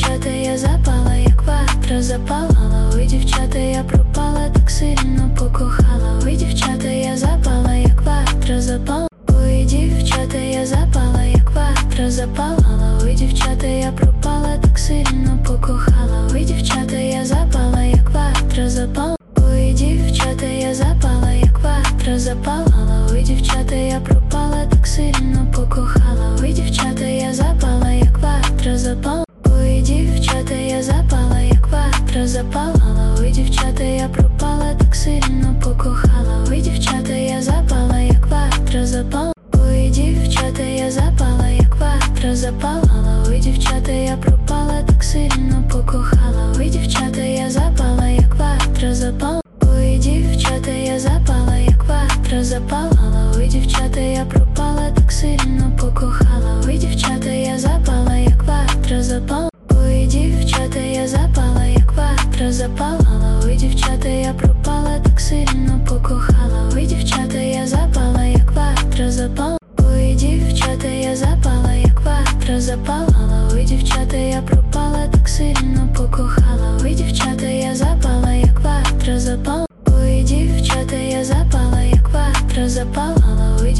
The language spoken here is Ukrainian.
дівчата, я запала, як ватра запалала. Ой, дівчата, я пропала, так сильно покохала. Ой, дівчата, я запала, як ватра запала. Ой, дівчата, я запала, як ватра запалала. Ой, дівчата, я пропала, так сильно покохала. Ой, дівчата, я запала, як ватра запала. Ой, дівчата, я запала, як ватра запалала. Ой, дівчата, я пропала, так сильно покохала. Ой, дівчата, я запала, як ватра запала. Ой, дівчата, я запала, як ватра запалала. Ой, дівчата, я пропала, так сильно покохала. Ой, дівчата, я запала, як ватра запала. Ой, дівчата, я запала, як ватра запалала. Ой, дівчата, я пропала, так сильно покохала. Ой, дівчата, я запала, як ватра запала. Ой, дівчата, я запала, як ватра запалала. Ой, дівчата, я пропала, так сильно покохала. Ой, дівчата, я запала, як ватра запала. Ой, дівчата, я запала, як ватра запалала. Ой, дівчата, я пропала, так сильно покохала. Ой, дівчата, я запала, як ватра запала. Ой, дівчата, я запала, як ватра запала.